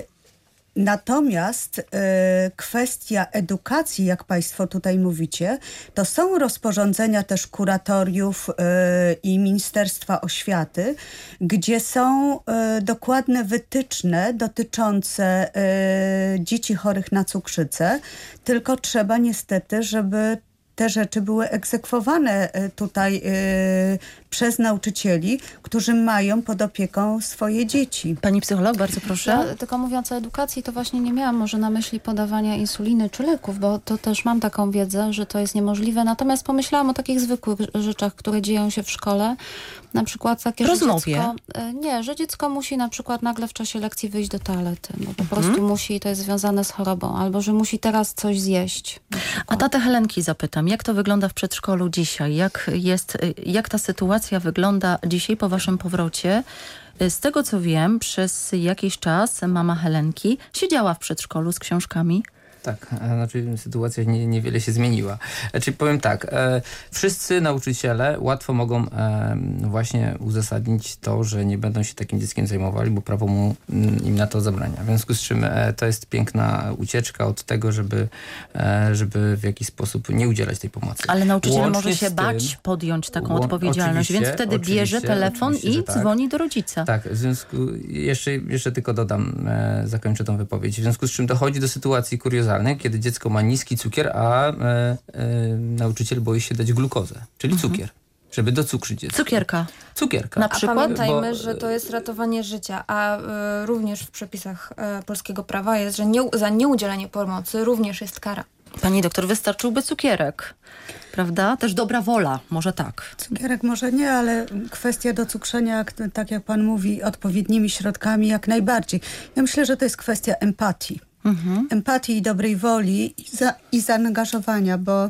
Natomiast y, kwestia edukacji, jak Państwo tutaj mówicie, to są rozporządzenia też kuratoriów y, i Ministerstwa Oświaty, gdzie są y, dokładne wytyczne dotyczące y, dzieci chorych na cukrzycę, tylko trzeba niestety, żeby te rzeczy były egzekwowane tutaj y, przez nauczycieli, którzy mają pod opieką swoje dzieci. Pani psycholog, bardzo proszę. Ja, tylko mówiąc o edukacji, to właśnie nie miałam może na myśli podawania insuliny czy leków, bo to też mam taką wiedzę, że to jest niemożliwe. Natomiast pomyślałam o takich zwykłych rzeczach, które dzieją się w szkole. Na przykład takie, że dziecko, nie, że dziecko musi na przykład nagle w czasie lekcji wyjść do toalety, bo po mhm. prostu musi, to jest związane z chorobą, albo że musi teraz coś zjeść. A tatę Helenki zapytam, jak to wygląda w przedszkolu dzisiaj? Jak jest, jak ta sytuacja wygląda dzisiaj po waszym powrocie? Z tego co wiem, przez jakiś czas mama Helenki siedziała w przedszkolu z książkami. Tak, znaczy sytuacja nie, niewiele się zmieniła. Znaczy powiem tak, e, wszyscy nauczyciele łatwo mogą e, właśnie uzasadnić to, że nie będą się takim dzieckiem zajmowali, bo prawo mu im na to zabrania. W związku z czym e, to jest piękna ucieczka od tego, żeby, e, żeby w jakiś sposób nie udzielać tej pomocy. Ale nauczyciel Łącznie może się tym, bać podjąć taką łą, odpowiedzialność, więc wtedy bierze telefon i tak. dzwoni do rodzica. Tak, w związku, jeszcze, jeszcze tylko dodam, e, zakończę tą wypowiedź. W związku z czym dochodzi do sytuacji kuriozalnej, kiedy dziecko ma niski cukier, a e, e, nauczyciel boi się dać glukozę, czyli mhm. cukier, żeby docukrzyć dziecko. Cukierka. Cukierka. Na a przykład? pamiętajmy, Bo, że to jest ratowanie życia, a y, również w przepisach y, polskiego prawa jest, że nie, za nieudzielenie pomocy również jest kara. Pani doktor, wystarczyłby cukierek, prawda? Też dobra wola, może tak. Cukierek może nie, ale kwestia docukrzenia, tak jak pan mówi, odpowiednimi środkami jak najbardziej. Ja myślę, że to jest kwestia empatii. Mhm. Empatii i dobrej woli i, za, i zaangażowania, bo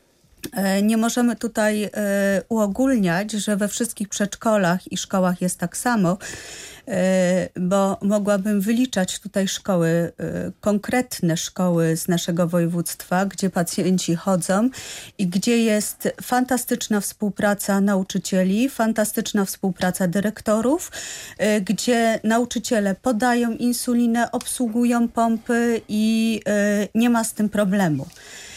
e, nie możemy tutaj e, uogólniać, że we wszystkich przedszkolach i szkołach jest tak samo, e, bo mogłabym wyliczać tutaj szkoły, e, konkretne szkoły z naszego województwa, gdzie pacjenci chodzą i gdzie jest fantastyczna współpraca nauczycieli, fantastyczna współpraca dyrektorów, e, gdzie nauczyciele podają insulinę, obsługują pompy i e, nie ma z tym problemu.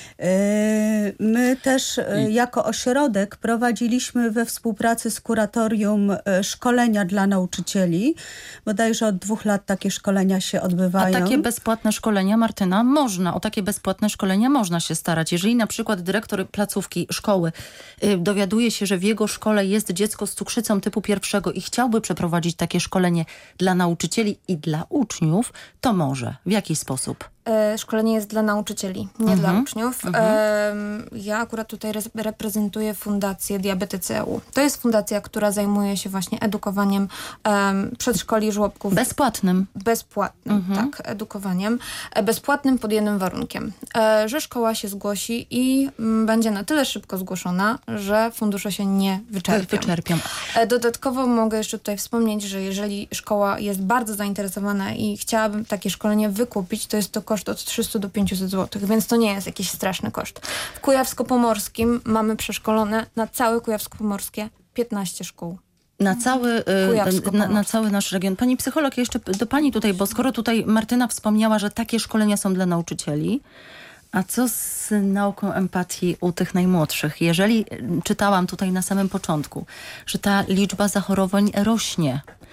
My też I... jako ośrodek prowadziliśmy we współpracy z kuratorium szkolenia dla nauczycieli. Bodajże od dwóch lat takie szkolenia się odbywają. A takie bezpłatne szkolenia, Martyna, można, o takie bezpłatne szkolenia można się starać. Jeżeli na przykład dyrektor placówki szkoły y, dowiaduje się, że w jego szkole jest dziecko z cukrzycą typu pierwszego i chciałby przeprowadzić takie szkolenie dla nauczycieli i dla uczniów, to może. W jaki sposób? Szkolenie jest dla nauczycieli, nie mhm. dla uczniów. Mhm. Ja akurat tutaj reprezentuję Fundację Diabetycy E U. To jest fundacja, która zajmuje się właśnie edukowaniem um, przedszkoli, żłobków. Bezpłatnym. Bezpłatnym, mhm. tak, edukowaniem. Bezpłatnym pod jednym warunkiem, że szkoła się zgłosi i będzie na tyle szybko zgłoszona, że fundusze się nie wyczerpią. wyczerpią. Dodatkowo mogę jeszcze tutaj wspomnieć, że jeżeli szkoła jest bardzo zainteresowana i chciałabym takie szkolenie wykupić, to jest to koszt od trzysta do pięciuset złotych, więc to nie jest jakiś straszny koszt. W Kujawsko-Pomorskim mamy przeszkolone na całe Kujawsko-Pomorskie piętnaście szkół. Na cały, na, na cały nasz region. Pani psycholog, jeszcze do pani tutaj, bo skoro tutaj Martyna wspomniała, że takie szkolenia są dla nauczycieli, a co z nauką empatii u tych najmłodszych? Jeżeli czytałam tutaj na samym początku, że ta liczba zachorowań rośnie,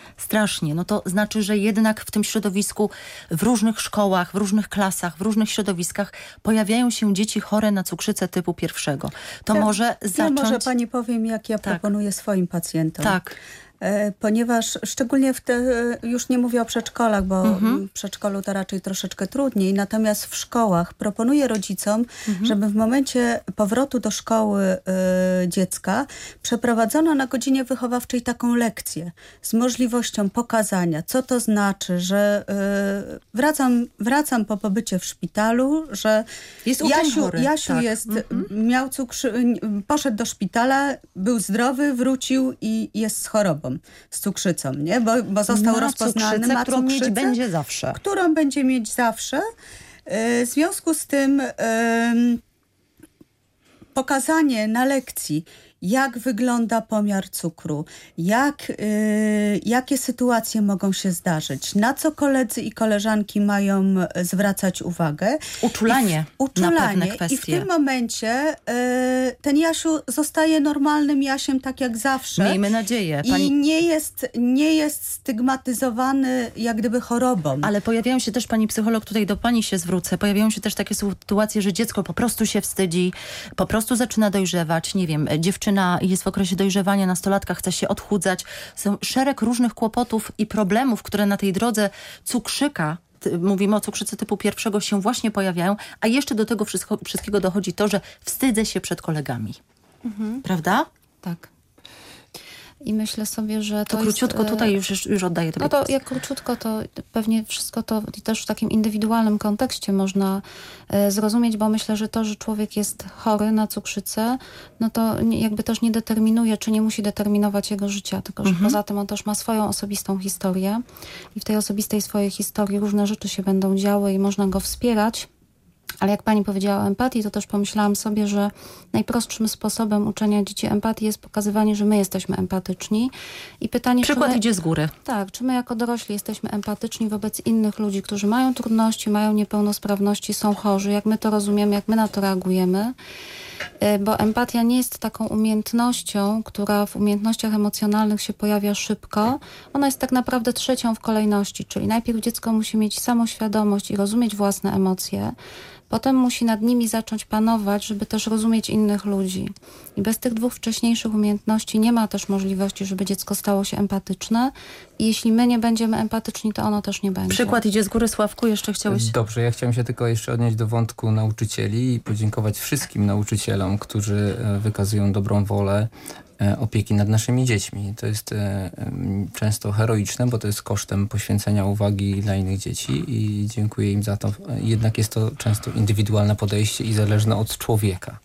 strasznie, no to znaczy, że jednak w tym środowisku, w różnych szkołach, w różnych klasach, w różnych środowiskach pojawiają się dzieci chore na cukrzycę typu pierwszego. To ja, może zacząć... Ja może pani powiem, jak ja tak. proponuję swoim pacjentom. Tak. Ponieważ szczególnie w te, już nie mówię o przedszkolach, bo mhm. w przedszkolu to raczej troszeczkę trudniej, natomiast w szkołach proponuję rodzicom, mhm. żeby w momencie powrotu do szkoły y, dziecka przeprowadzono na godzinie wychowawczej taką lekcję z możliwością pokazania, co to znaczy, że y, wracam, wracam po pobycie w szpitalu, że jest Jasiu, chory. Jasiu tak. jest, mhm. miał cukrzy, poszedł do szpitala, był zdrowy, wrócił i jest z chorobą. Z cukrzycą, nie? Bo, bo został ma rozpoznany, cukrzycę, ma którą cukrzycę, mieć będzie zawsze. Którą będzie mieć zawsze. W związku z tym um, pokazanie na lekcji, jak wygląda pomiar cukru, jak, y, jakie sytuacje mogą się zdarzyć, na co koledzy i koleżanki mają zwracać uwagę. Uczulanie, I w, uczulanie na pewne kwestie. I w tym momencie y, ten Jasiu zostaje normalnym Jasiem, tak jak zawsze. Miejmy nadzieję. Pani... I nie jest, nie jest stygmatyzowany jak gdyby chorobą. Ale pojawiają się też, pani psycholog, tutaj do pani się zwrócę, pojawiają się też takie sytuacje, że dziecko po prostu się wstydzi, po prostu zaczyna dojrzewać, nie wiem, dziewczyna jest w okresie dojrzewania, nastolatka chce się odchudzać. Są szereg różnych kłopotów i problemów, które na tej drodze cukrzyka, mówimy o cukrzycy typu pierwszego, się właśnie pojawiają, a jeszcze do tego wszystko, wszystkiego dochodzi to, że wstydzę się przed kolegami. Mhm. Prawda? Tak. I myślę sobie, że to, to króciutko jest, tutaj już, już oddaję tobie. No to jak króciutko, to pewnie wszystko to też w takim indywidualnym kontekście można e, zrozumieć, bo myślę, że to, że człowiek jest chory na cukrzycę, no to nie, jakby też nie determinuje, czy nie musi determinować jego życia, tylko że mhm. poza tym on też ma swoją osobistą historię i w tej osobistej swojej historii różne rzeczy się będą działy i można go wspierać. Ale jak pani powiedziała o empatii, to też pomyślałam sobie, że najprostszym sposobem uczenia dzieci empatii jest pokazywanie, że my jesteśmy empatyczni. I pytanie, Przykład czy my, idzie z góry. Tak, czy my jako dorośli jesteśmy empatyczni wobec innych ludzi, którzy mają trudności, mają niepełnosprawności, są chorzy, jak my to rozumiemy, jak my na to reagujemy. Bo empatia nie jest taką umiejętnością, która w umiejętnościach emocjonalnych się pojawia szybko. Ona jest tak naprawdę trzecią w kolejności, czyli najpierw dziecko musi mieć samoświadomość i rozumieć własne emocje, potem musi nad nimi zacząć panować, żeby też rozumieć innych ludzi. I bez tych dwóch wcześniejszych umiejętności nie ma też możliwości, żeby dziecko stało się empatyczne. I jeśli my nie będziemy empatyczni, to ono też nie będzie. Przykład idzie z góry. Sławku, jeszcze chciałeś... Dobrze, ja chciałem się tylko jeszcze odnieść do wątku nauczycieli i podziękować wszystkim nauczycielom, którzy wykazują dobrą wolę opieki nad naszymi dziećmi. To jest e, często heroiczne, bo to jest kosztem poświęcenia uwagi dla innych dzieci i dziękuję im za to. Jednak jest to często indywidualne podejście i zależne od człowieka.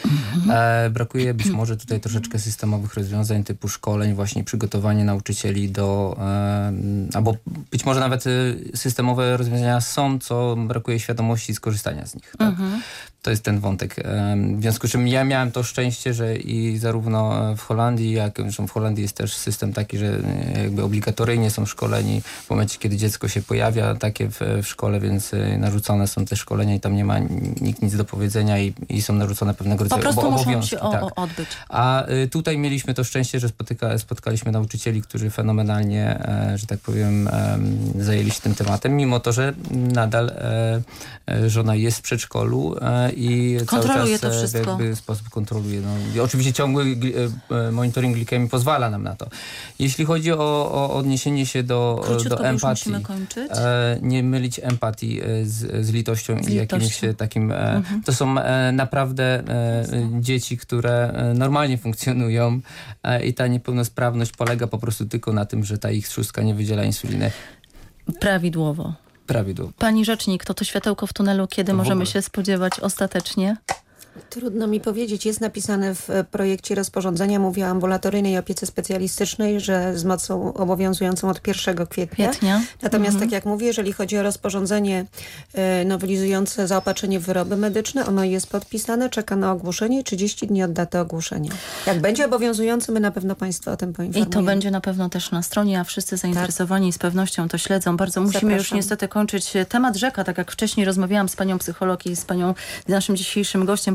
E, brakuje być może tutaj troszeczkę systemowych rozwiązań typu szkoleń, właśnie przygotowanie nauczycieli do, e, albo być może nawet systemowe rozwiązania są, co brakuje świadomości skorzystania z nich. Tak? Mhm. To jest ten wątek. W związku z czym ja miałem to szczęście, że i zarówno w Holandii, jak zresztą w Holandii jest też system taki, że jakby obligatoryjnie są szkoleni w momencie, kiedy dziecko się pojawia takie w, w szkole, więc narzucone są te szkolenia i tam nie ma nikt nic do powiedzenia i, i są narzucone pewnego rodzaju obowiązki. Po prostu obowiązki. muszą się tak. o, o odbyć. A y, tutaj mieliśmy to szczęście, że spotyka, spotkaliśmy nauczycieli, którzy fenomenalnie, e, że tak powiem, e, zajęli się tym tematem, mimo to, że nadal e, e, żona jest w przedszkolu e, i kontroluje cały czas to wszystko. w jakby sposób kontroluje. No. I oczywiście ciągły e, monitoring glikemii pozwala nam na to. Jeśli chodzi o, o odniesienie się do, do empatii, e, nie mylić empatii z, z litością z i litością. jakimś takim... E, mhm. To są e, naprawdę e, dzieci, które normalnie funkcjonują e, i ta niepełnosprawność polega po prostu tylko na tym, że ta ich trzustka nie wydziela insuliny. Prawidłowo. Prawidłowo. Pani rzecznik, to to światełko w tunelu, kiedy to możemy się spodziewać ostatecznie? Trudno mi powiedzieć. Jest napisane w projekcie rozporządzenia, mówi o ambulatoryjnej opiece specjalistycznej, że z mocą obowiązującą od pierwszego kwietnia. Kwietnia. Natomiast mhm. tak jak mówię, jeżeli chodzi o rozporządzenie e, nowelizujące zaopatrzenie w wyroby medyczne, ono jest podpisane, czeka na ogłoszenie trzydzieści dni od daty ogłoszenia. Jak będzie obowiązujący, my na pewno Państwa o tym poinformujemy. I to będzie na pewno też na stronie, a wszyscy zainteresowani tak. z pewnością to śledzą. Bardzo musimy Zapraszam. już niestety kończyć temat rzeka, tak jak wcześniej rozmawiałam z panią psycholog i z panią, z naszym dzisiejszym gościem.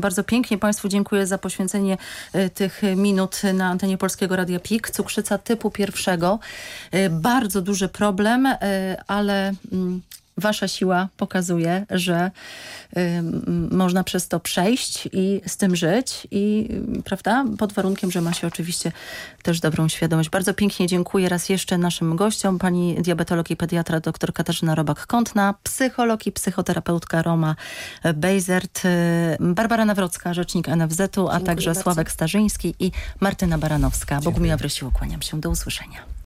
Bardzo pięknie Państwu dziękuję za poświęcenie y, tych minut na antenie Polskiego Radia P I K. Cukrzyca typu pierwszego. Y, bardzo duży problem, y, ale... Y, Wasza siła pokazuje, że y, można przez to przejść i z tym żyć i prawda, pod warunkiem, że ma się oczywiście też dobrą świadomość. Bardzo pięknie dziękuję raz jeszcze naszym gościom, pani diabetolog i pediatra dr Katarzyna Robak-Kątna, psycholog i psychoterapeutka Roma Bejzert, Barbara Nawrocka, rzecznik N F Z-u, a Dziękuję także bardzo. Sławek Starzyński i Martyna Baranowska. Bogumiła Wrysiło, kłaniam się. Do usłyszenia.